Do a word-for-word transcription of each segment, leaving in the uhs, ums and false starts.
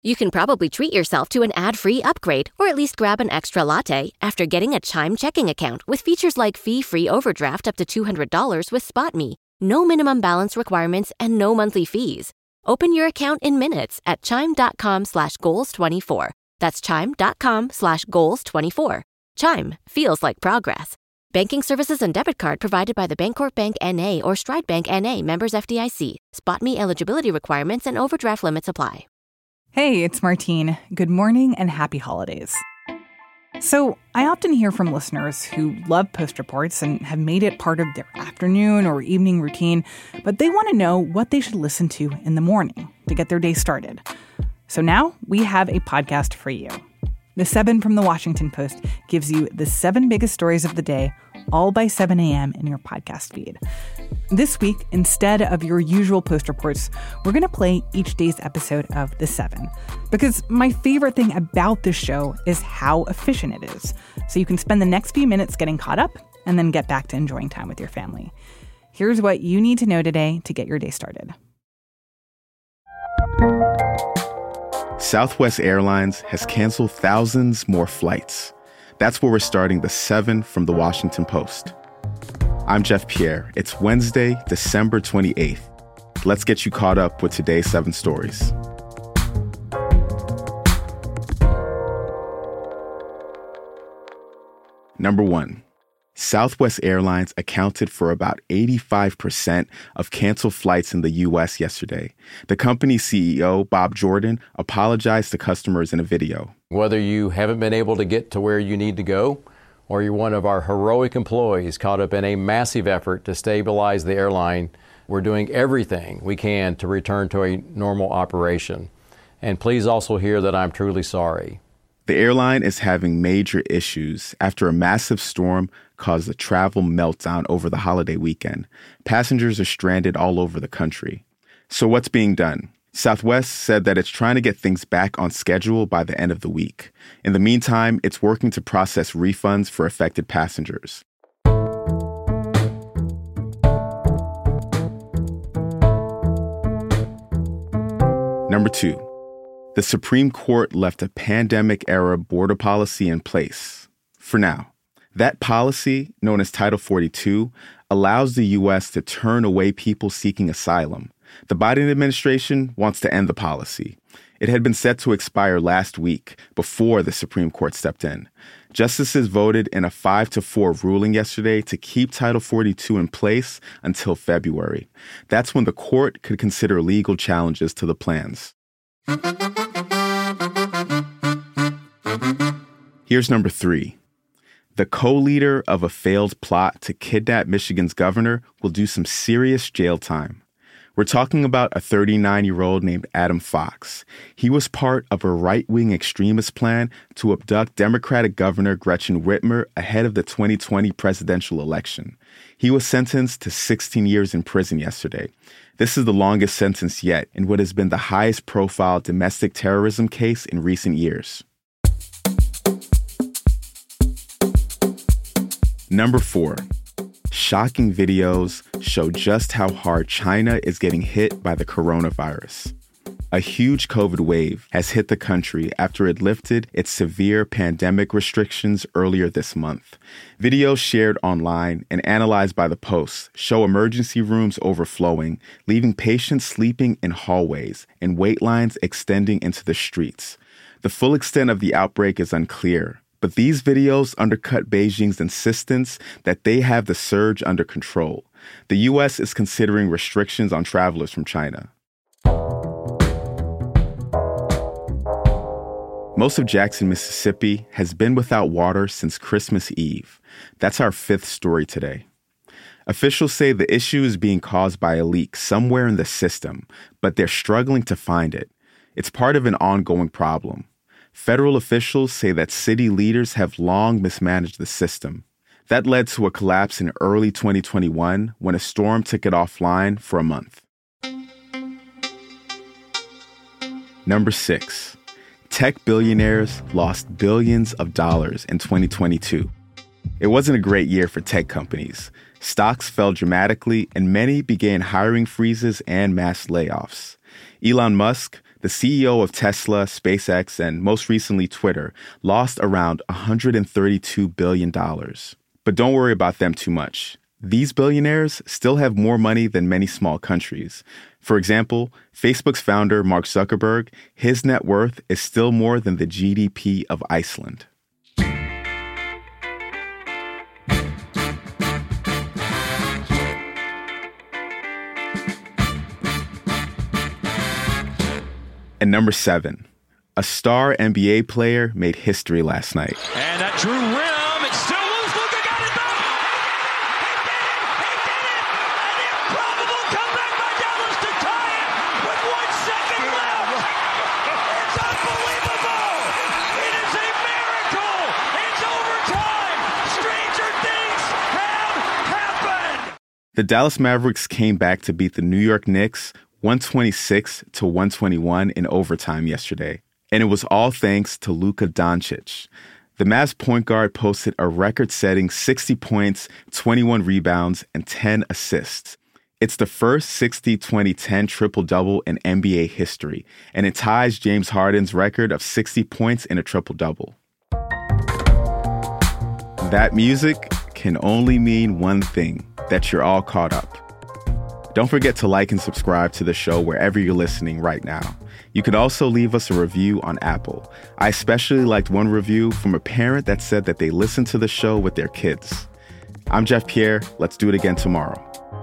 You can probably treat yourself to an ad-free upgrade or at least grab an extra latte after getting a Chime checking account with features like fee-free overdraft up to two hundred dollars with SpotMe. No minimum balance requirements and no monthly fees. Open your account in minutes at chime.com slash goals 24. That's chime.com slash goals 24. Chime feels like progress. Banking services and debit card provided by the Bancorp Bank N A or Stride Bank N A, members F D I C. SpotMe eligibility requirements and overdraft limits apply. Hey, it's Martine. Good morning and happy holidays. So I often hear from listeners who love Post Reports and have made it part of their afternoon or evening routine, but they want to know what they should listen to in the morning to get their day started. So now we have a podcast for you. The Seven from the Washington Post gives you the seven biggest stories of the day, all by seven a.m. in your podcast feed. This week, instead of your usual Post Reports, we're going to play each day's episode of The Seven. Because my favorite thing about this show is how efficient it is. So you can spend the next few minutes getting caught up and then get back to enjoying time with your family. Here's what you need to know today to get your day started. Southwest Airlines has canceled thousands more flights. That's where we're starting The Seven from The Washington Post. I'm Jeff Pierre. It's Wednesday, December twenty-eighth. Let's get you caught up with today's seven stories. Number one, Southwest Airlines accounted for about eighty-five percent of canceled flights in the U S yesterday. The company's C E O, Bob Jordan, apologized to customers in a video. Whether you haven't been able to get to where you need to go, or you're one of our heroic employees caught up in a massive effort to stabilize the airline, we're doing everything we can to return to a normal operation. And please also hear that I'm truly sorry. The airline is having major issues after a massive storm caused a travel meltdown over the holiday weekend. Passengers are stranded all over the country. So what's being done? Southwest said that it's trying to get things back on schedule by the end of the week. In the meantime, it's working to process refunds for affected passengers. Number two, the Supreme Court left a pandemic-era border policy in place, for now. That policy, known as Title forty-two, allows the U S to turn away people seeking asylum. The Biden administration wants to end the policy. It had been set to expire last week before the Supreme Court stepped in. Justices voted in a five to four ruling yesterday to keep Title forty-two in place until February. That's when the court could consider legal challenges to the plans. Here's number three. The co-leader of a failed plot to kidnap Michigan's governor will do some serious jail time. We're talking about a thirty-nine-year-old named Adam Fox. He was part of a right-wing extremist plan to abduct Democratic Governor Gretchen Whitmer ahead of the twenty twenty presidential election. He was sentenced to sixteen years in prison yesterday. This is the longest sentence yet in what has been the highest-profile domestic terrorism case in recent years. Number four. Shocking videos show just how hard China is getting hit by the coronavirus. A huge COVID wave has hit the country after it lifted its severe pandemic restrictions earlier this month. Videos shared online and analyzed by the Post show emergency rooms overflowing, leaving patients sleeping in hallways and wait lines extending into the streets. The full extent of the outbreak is unclear, but these videos undercut Beijing's insistence that they have the surge under control. The U S is considering restrictions on travelers from China. Most of Jackson, Mississippi has been without water since Christmas Eve. That's our fifth story today. Officials say the issue is being caused by a leak somewhere in the system, but they're struggling to find it. It's part of an ongoing problem. Federal officials say that city leaders have long mismanaged the system. That led to a collapse in early twenty twenty-one when a storm took it offline for a month. Number six. Tech billionaires lost billions of dollars in twenty twenty-two. It wasn't a great year for tech companies. Stocks fell dramatically, and many began hiring freezes and mass layoffs. Elon Musk, the C E O of Tesla, SpaceX, and most recently Twitter, lost around one hundred thirty-two billion dollars. But don't worry about them too much. These billionaires still have more money than many small countries. For example, Facebook's founder, Mark Zuckerberg, his net worth is still more than the G D P of Iceland. And number seven, a star N B A player made history last night. And that Drew rim, it's still loose. Luka got it back. He did it. He did it. An improbable comeback by Dallas to tie it with one second left. It's unbelievable. It is a miracle. It's overtime. Stranger things have happened. The Dallas Mavericks came back to beat the New York Knicks one twenty-six to one twenty-one in overtime yesterday. And it was all thanks to Luka Doncic. The Mavs point guard posted a record-setting sixty points, twenty-one rebounds, and ten assists. It's the first sixty twenty ten triple-double in N B A history, and it ties James Harden's record of sixty points in a triple-double. That music can only mean one thing, that you're all caught up. Don't forget to like and subscribe to the show wherever you're listening right now. You can also leave us a review on Apple. I especially liked one review from a parent that said that they listened to the show with their kids. I'm Jeff Pierre. Let's do it again tomorrow.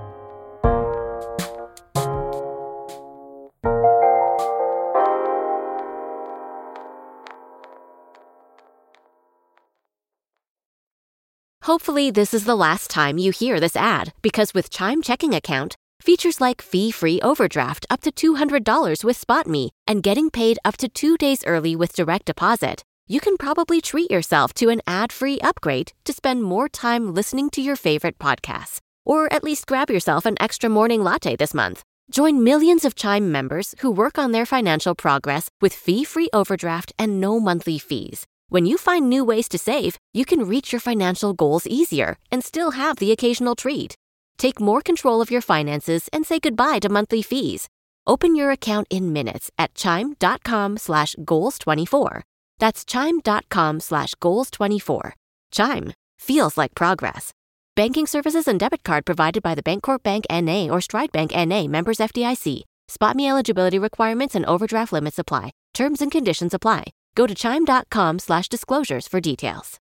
Hopefully, this is the last time you hear this ad, because with Chime Checking Account, features like fee-free overdraft up to two hundred dollars with SpotMe and getting paid up to two days early with direct deposit, you can probably treat yourself to an ad-free upgrade to spend more time listening to your favorite podcasts. Or at least grab yourself an extra morning latte this month. Join millions of Chime members who work on their financial progress with fee-free overdraft and no monthly fees. When you find new ways to save, you can reach your financial goals easier and still have the occasional treat. Take more control of your finances and say goodbye to monthly fees. Open your account in minutes at chime.com slash goals24. That's chime.com slash goals24. Chime feels like progress. Banking services and debit card provided by the Bancorp Bank N A or Stride Bank N A, members F D I C. SpotMe eligibility requirements and overdraft limits apply. Terms and conditions apply. Go to chime.com slash disclosures for details.